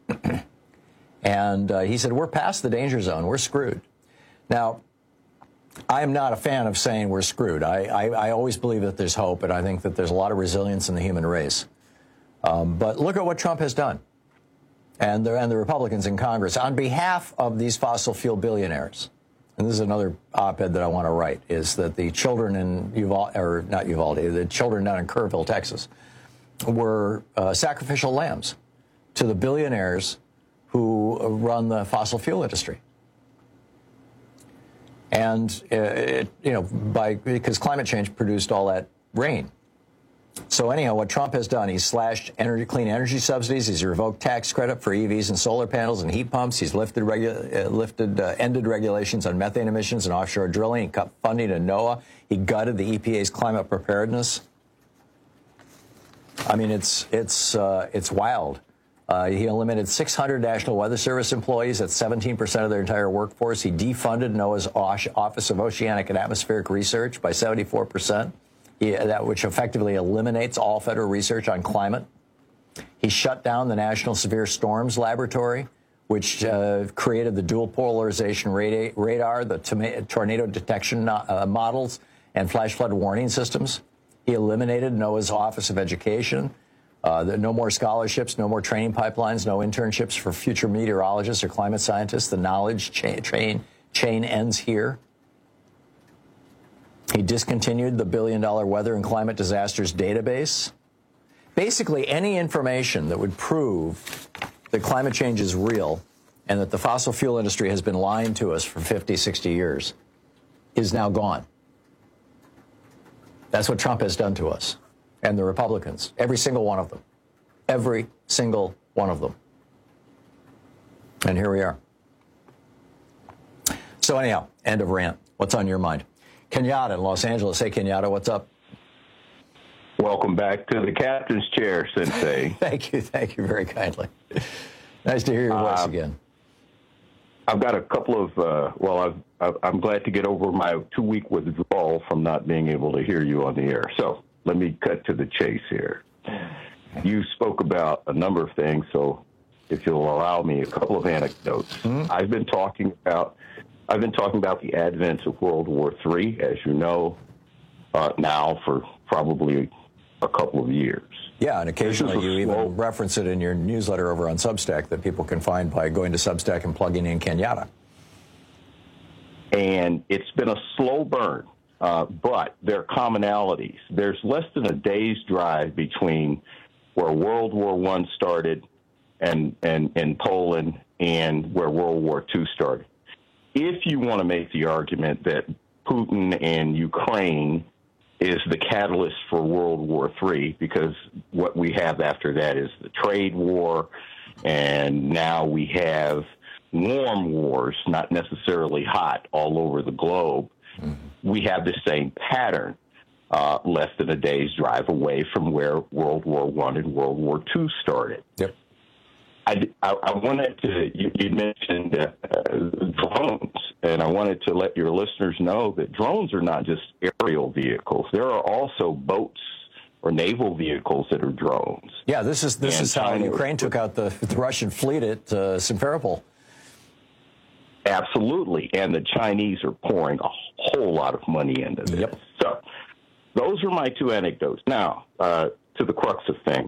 And he said, we're past the danger zone. We're screwed. Now, I am not a fan of saying we're screwed. I always believe that there's hope, and I think that there's a lot of resilience in the human race. But look at what Trump has done, and the Republicans in Congress, on behalf of these fossil fuel billionaires. And this is another op-ed that I want to write, is that the children in the children down in Kerrville, Texas, were sacrificial lambs to the billionaires who run the fossil fuel industry. And, because climate change produced all that rain. So anyhow, what Trump has done, he's slashed clean energy subsidies. He's revoked tax credit for EVs and solar panels and heat pumps. He's ended regulations on methane emissions and offshore drilling. He cut funding to NOAA. He gutted the EPA's climate preparedness. I mean, it's wild. He eliminated 600 National Weather Service employees. That's 17% of their entire workforce. He defunded NOAA's Office of Oceanic and Atmospheric Research by 74%, which effectively eliminates all federal research on climate. He shut down the National Severe Storms Laboratory, which created the dual polarization radar, the tornado detection models, and flash flood warning systems. He eliminated NOAA's Office of Education. No more scholarships, no more training pipelines, no internships for future meteorologists or climate scientists. The knowledge chain ends here. He discontinued the $1 billion weather and climate disasters database. Basically, any information that would prove that climate change is real and that the fossil fuel industry has been lying to us for 50, 60 years, is now gone. That's what Trump has done to us and the Republicans, every single one of them. Every single one of them. And here we are. So anyhow, end of rant. What's on your mind? Kenyatta in Los Angeles. Hey, Kenyatta, what's up? Welcome back to the captain's chair, Sensei. Thank you very kindly. Nice to hear your voice again. I've got a couple of, I'm glad to get over my 2-week withdrawal from not being able to hear you on the air. So let me cut to the chase here. You spoke about a number of things, so if you'll allow me a couple of anecdotes. Mm-hmm. I've been talking about the advent of World War III, as you know, now for probably a couple of years. Yeah, and occasionally you even reference it in your newsletter over on Substack that people can find by going to Substack and plugging in Kenyatta. And it's been a slow burn, but there are commonalities. There's less than a day's drive between where World War I started and in Poland and where World War II started. If you want to make the argument that Putin and Ukraine is the catalyst for World War III, because what we have after that is the trade war, and now we have warm wars, not necessarily hot, all over the globe. Mm-hmm. We have the same pattern, less than a day's drive away from where World War I and World War II started. Yep. I wanted to, you mentioned drones, and I wanted to let your listeners know that drones are not just aerial vehicles. There are also boats or naval vehicles that are drones. Yeah, this is how Ukraine took out the Russian fleet at Simferopol. Absolutely, and the Chinese are pouring a whole lot of money into this. Yep. So those are my two anecdotes. Now, to the crux of things.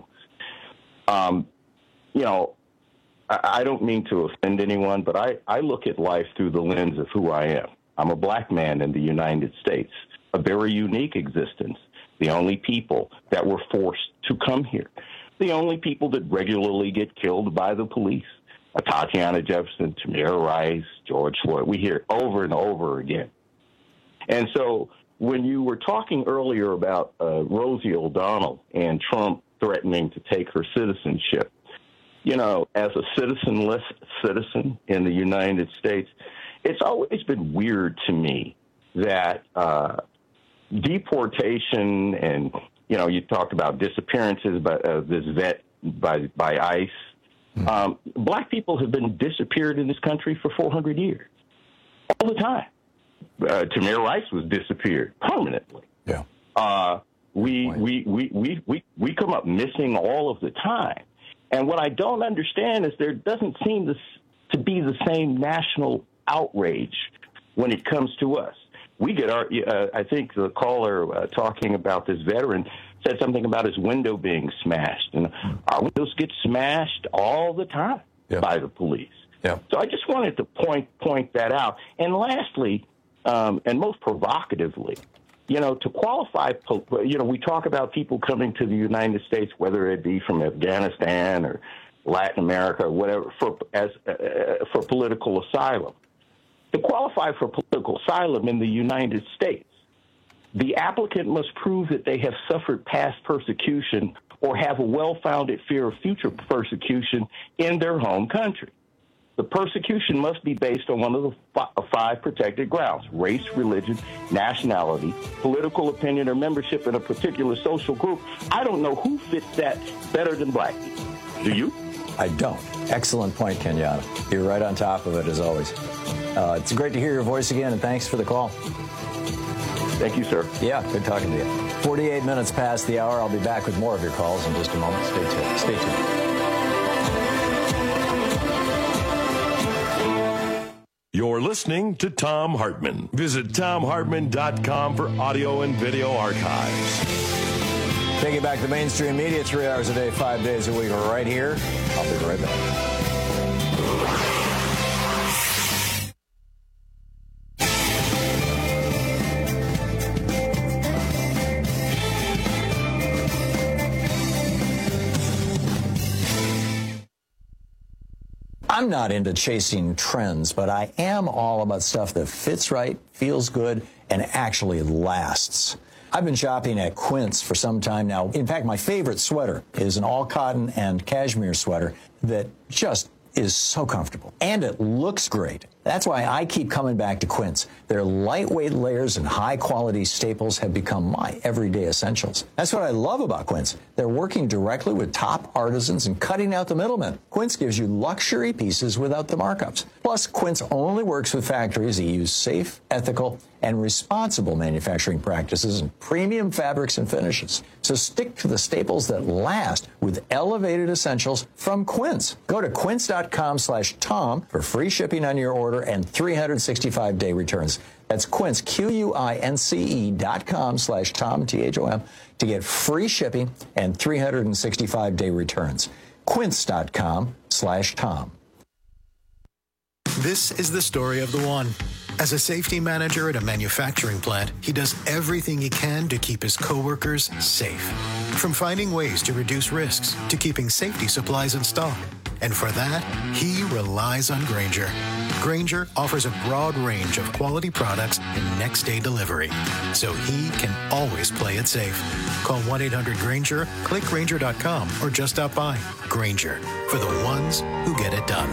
I don't mean to offend anyone, but I look at life through the lens of who I am. I'm a black man in the United States, a very unique existence, the only people that were forced to come here, the only people that regularly get killed by the police. Tatiana Jefferson, Tamir Rice, George Floyd, we hear it over and over again. And so when you were talking earlier about Rosie O'Donnell and Trump threatening to take her citizenship, as a citizenless citizen in the United States, it's always been weird to me that deportation and, you talked about disappearances by this vet by ICE. Black people have been disappeared in this country for 400 years, all the time. Tamir Rice was disappeared permanently. Yeah. We come up missing all of the time. And what I don't understand is there doesn't seem to be the same national outrage when it comes to us. We get I think the caller talking about this veteran said something about his window being smashed. And our windows get smashed all the time by the police. Yeah. So I just wanted to point that out. And lastly, and most provocatively, to qualify, we talk about people coming to the United States, whether it be from Afghanistan or Latin America or whatever, for political asylum. To qualify for political asylum in the United States, the applicant must prove that they have suffered past persecution or have a well-founded fear of future persecution in their home country. The persecution must be based on one of the 5 protected grounds: race, religion, nationality, political opinion, or membership in a particular social group. I don't know who fits that better than black people. Do you? I don't. Excellent point, Kenyatta. You're right on top of it, as always. It's great to hear your voice again, and thanks for the call. Thank you, sir. Yeah, good talking to you. 48 minutes past the hour. I'll be back with more of your calls in just a moment. Stay tuned. Stay tuned. You're listening to Thom Hartmann. Visit ThomHartmann.com for audio and video archives. Taking back the mainstream media 3 hours a day, 5 days a week, right here. I'll be right back. I'm not into chasing trends, but I am all about stuff that fits right, feels good, and actually lasts. I've been shopping at Quince for some time now. In fact, my favorite sweater is an all-cotton and cashmere sweater that just is so comfortable. And it looks great. That's why I keep coming back to Quince. Their lightweight layers and high-quality staples have become my everyday essentials. That's what I love about Quince. They're working directly with top artisans and cutting out the middlemen. Quince gives you luxury pieces without the markups. Plus, Quince only works with factories that use safe, ethical, and responsible manufacturing practices and premium fabrics and finishes. So stick to the staples that last with elevated essentials from Quince. Go to quince.com/Tom for free shipping on your order and 365-day returns. That's Quince, QUINCE.com/Tom, THOM, to get free shipping and 365-day returns. Quince.com/Tom. This is the story of the one. As a safety manager at a manufacturing plant, he does everything he can to keep his coworkers safe. From finding ways to reduce risks to keeping safety supplies in stock. And for that, he relies on Grainger. Grainger offers a broad range of quality products and next-day delivery, so he can always play it safe. Call 1-800-GRAINGER, click Grainger.com, or just stop by. Grainger, for the ones who get it done.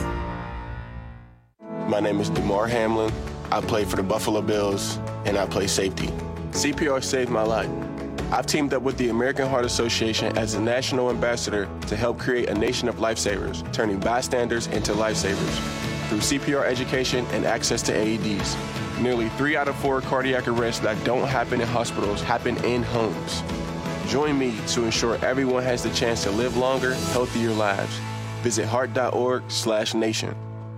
My name is DeMar Hamlin. I play for the Buffalo Bills, and I play safety. CPR saved my life. I've teamed up with the American Heart Association as a national ambassador to help create a nation of lifesavers, turning bystanders into lifesavers. Through CPR education and access to AEDs, nearly 3 out of 4 cardiac arrests that don't happen in hospitals happen in homes. Join me to ensure everyone has the chance to live longer, healthier lives. Visit heart.org/nation.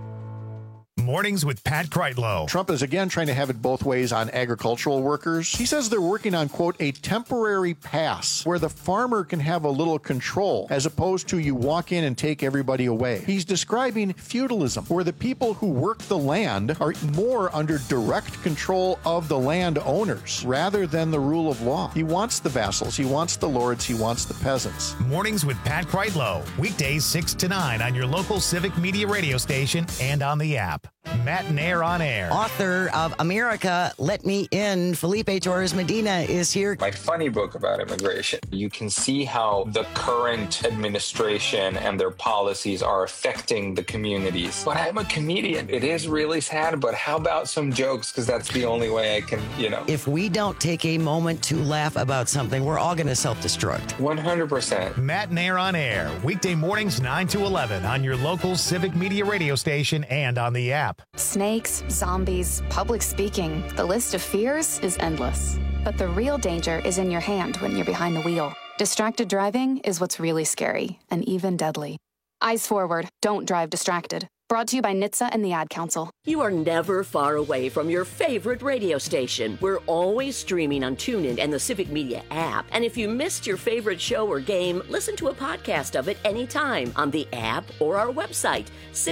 Mornings with Pat Kreitlow. Trump is again trying to have it both ways on agricultural workers. He says they're working on, quote, a temporary pass where the farmer can have a little control as opposed to you walk in and take everybody away. He's describing feudalism, where the people who work the land are more under direct control of the landowners rather than the rule of law. He wants the vassals, he wants the lords, he wants the peasants. Mornings with Pat Kreitlow. Weekdays 6 to 9 on your local Civic Media radio station and on the app. Matt Nair on air. Author of America, Let Me In, Felipe Torres Medina is here. My funny book about immigration. You can see how the current administration and their policies are affecting the communities. But I'm a comedian. It is really sad, but how about some jokes? Because that's the only way I can, If we don't take a moment to laugh about something, we're all going to self-destruct. 100%. Matt Nair on air. Weekday mornings 9 to 11 on your local Civic Media radio station and on the app. Snakes, zombies, public speaking. The list of fears is endless. But the real danger is in your hand when you're behind the wheel. Distracted driving is what's really scary and even deadly. Eyes forward. Don't drive distracted. Brought to you by NHTSA and the Ad Council. You are never far away from your favorite radio station. We're always streaming on TuneIn and the Civic Media app. And if you missed your favorite show or game, listen to a podcast of it anytime on the app or our website,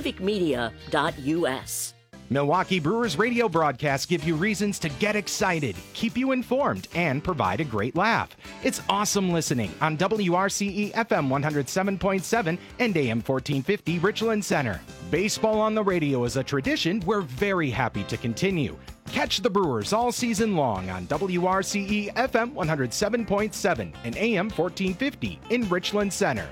civicmedia.us. Milwaukee Brewers radio broadcasts give you reasons to get excited, keep you informed, and provide a great laugh. It's awesome listening on WRCE FM 107.7 and AM 1450 Richland Center. Baseball on the radio is a tradition we're very happy to continue. Catch the Brewers all season long on WRCE FM 107.7 and AM 1450 in Richland Center.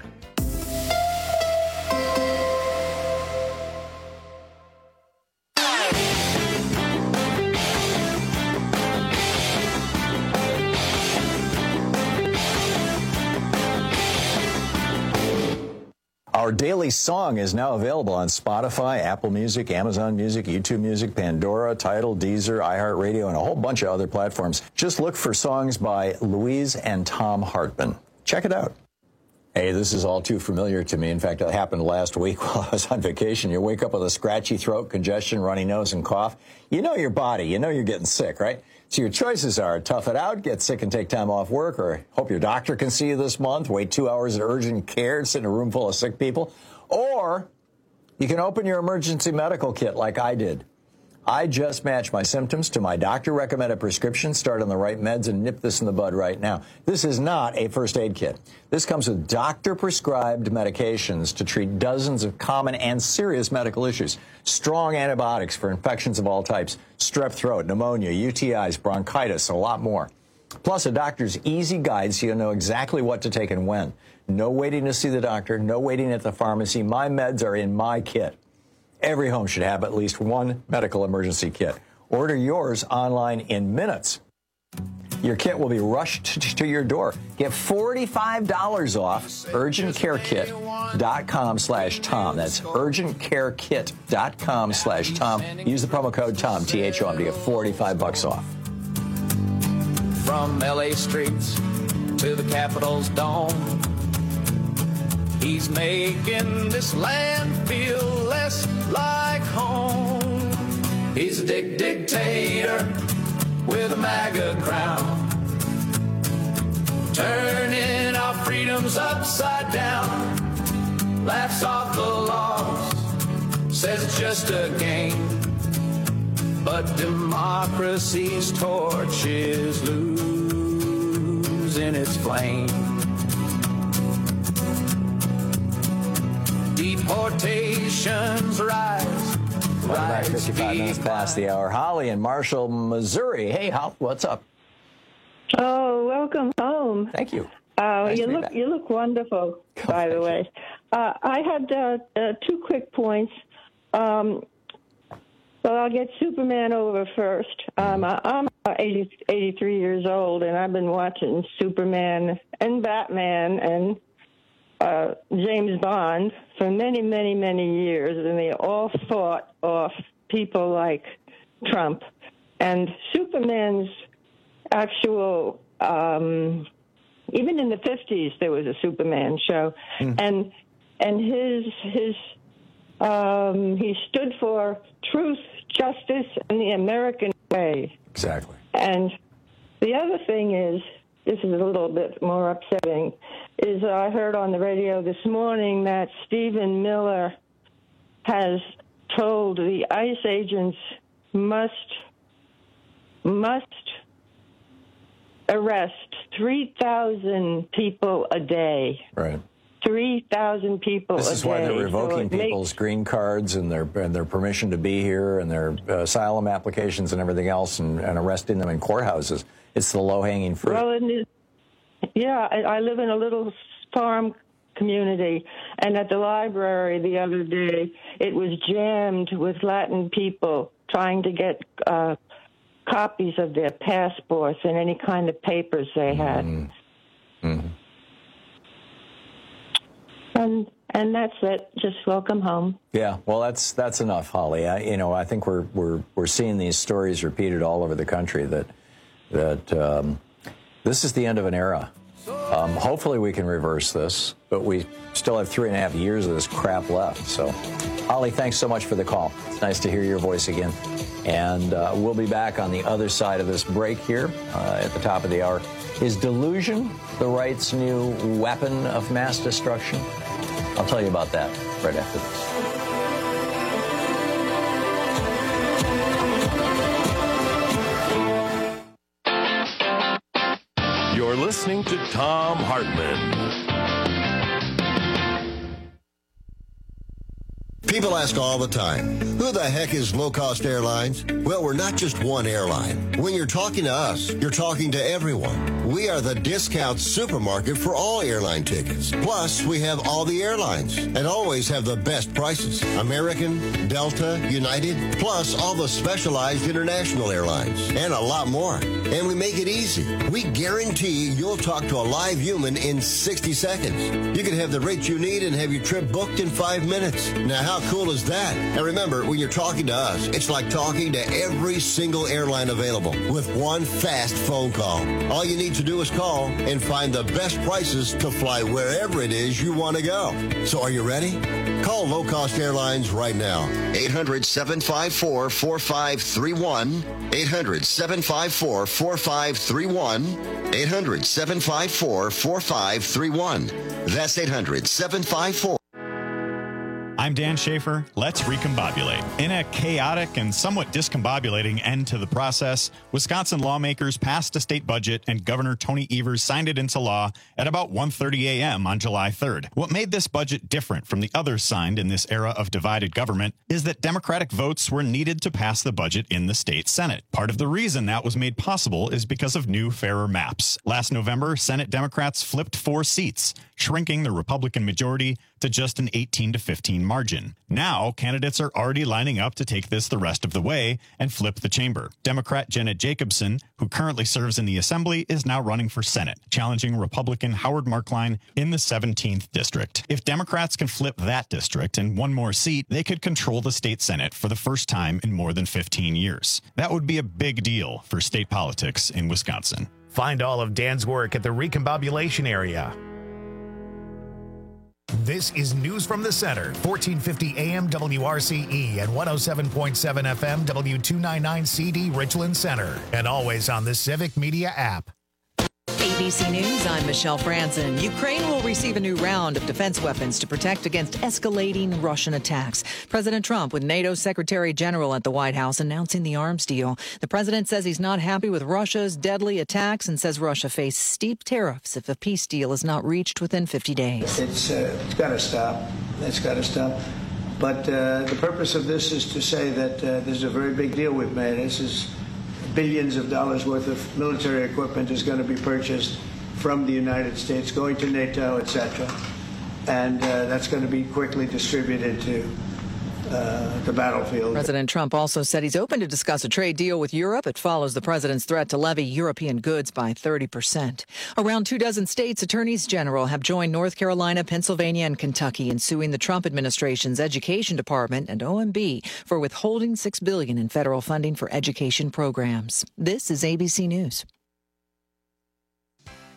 Our daily song is now available on Spotify, Apple Music, Amazon Music, YouTube Music, Pandora, Tidal, Deezer, iHeartRadio, and a whole bunch of other platforms. Just look for songs by Louise and Tom Hartman. Check it out. Hey, this is all too familiar to me. In fact, it happened last week while I was on vacation. You wake up with a scratchy throat, congestion, runny nose, and cough. You know your body. You know you're getting sick, right? So your choices are tough it out, get sick and take time off work, or hope your doctor can see you this month, wait 2 hours at urgent care, sit in a room full of sick people. Or you can open your emergency medical kit like I did. I just match my symptoms to my doctor-recommended prescription, start on the right meds, and nip this in the bud right now. This is not a first aid kit. This comes with doctor-prescribed medications to treat dozens of common and serious medical issues. Strong antibiotics for infections of all types, strep throat, pneumonia, UTIs, bronchitis, a lot more. Plus, a doctor's easy guide so you'll know exactly what to take and when. No waiting to see the doctor, no waiting at the pharmacy. My meds are in my kit. Every home should have at least one medical emergency kit. Order yours online in minutes. Your kit will be rushed to your door. Get $45 off urgentcarekit.com/Tom. That's urgentcarekit.com/Tom. Use the promo code TOM, THOM, to get $45 off. From LA streets to the Capitol's dome, he's making this land feel less like home. He's a dictator with a MAGA crown, turning our freedoms upside down. Laughs off the laws, says it's just a game, but democracy's torch is losing its flame. Deportations rise. Back 55 minutes past the hour. Holly in Marshall, Missouri. Hey, Holly, what's up? Oh, welcome home. Thank you. You look wonderful, by the way. I had two quick points. Well, I'll get Superman over first. I'm 83 years old, and I've been watching Superman and Batman and James Bond for many, many, many years, and they all fought off people like Trump. And Superman's actual, even in the 50s, there was a Superman show, and he stood for truth, justice, and the American way. Exactly. And the other thing is, this is a little bit more upsetting, is I heard on the radio this morning that Stephen Miller has told the ICE agents must arrest 3,000 people a day. Right. 3,000 people a day. This is why they're revoking people's green cards and their permission to be here and their asylum applications and everything else and arresting them in courthouses. It's the low-hanging fruit. Well, I live in a little farm community, and at the library the other day, it was jammed with Latin people trying to get copies of their passports and any kind of papers they had. Mm-hmm. And that's it. Just welcome home. Yeah, well, that's enough, Holly. I think we're seeing these stories repeated all over the country that this is the end of an era. Hopefully we can reverse this, but we still have 3.5 years of this crap left. So, Holly, thanks so much for the call. It's nice to hear your voice again. And we'll be back on the other side of this break here at the top of the hour. Is delusion the right's new weapon of mass destruction? I'll tell you about that right after this. You're listening to Thom Hartmann. People ask all the time, who the heck is Low Cost Airlines? Well, we're not just one airline. When you're talking to us, you're talking to everyone. We are the discount supermarket for all airline tickets. Plus, we have all the airlines and always have the best prices. American, Delta, United, plus all the specialized international airlines and a lot more. And we make it easy. We guarantee you'll talk to a live human in 60 seconds. You can have the rate you need and have your trip booked in 5 minutes. Now, how cool is that? And remember, when you're talking to us, it's like talking to every single airline available with one fast phone call. All you need to do is call and find the best prices to fly wherever it is you want to go. So are you ready? Call Low Cost Airlines right now. 800-754-4531. 800-754-4531. 800-754-4531. That's 800-754. I'm Dan Schaefer. Let's recombobulate. In a chaotic and somewhat discombobulating end to the process, Wisconsin lawmakers passed a state budget and Governor Tony Evers signed it into law at about 1:30 a.m. on July 3rd. What made this budget different from the others signed in this era of divided government is that Democratic votes were needed to pass the budget in the state Senate. Part of the reason that was made possible is because of new, fairer maps. Last November, Senate Democrats flipped 4 seats, shrinking the Republican majority to just an 18-15 margin. Now, candidates are already lining up to take this the rest of the way and flip the chamber. Democrat Jenna Jacobson, who currently serves in the Assembly, is now running for Senate, challenging Republican Howard Markline in the 17th district. If Democrats can flip that district and one more seat, they could control the state Senate for the first time in more than 15 years. That would be a big deal for state politics in Wisconsin. Find all of Dan's work at the Recombobulation area. This is News from the Center, 1450 AM WRCE and 107.7 FM W299CD Richland Center, and always on the Civic Media app. ABC News, I'm Michelle Franzen. Ukraine will receive a new round of defense weapons to protect against escalating Russian attacks. President Trump with NATO Secretary General at the White House announcing the arms deal. The president says he's not happy with Russia's deadly attacks and says Russia faces steep tariffs if a peace deal is not reached within 50 days. It's got to stop. It's got to stop. But the purpose of this is to say that this is a very big deal we've made. This is billions of dollars worth of military equipment is going to be purchased from the United States, going to NATO, etc. And that's going to be quickly distributed to the battlefield. President Trump also said he's open to discuss a trade deal with Europe. It follows the president's threat to levy European goods by 30%. Around 24 states' attorneys general have joined North Carolina, Pennsylvania, and Kentucky in suing the Trump administration's Education Department and OMB for withholding $6 billion in federal funding for education programs. This is ABC News.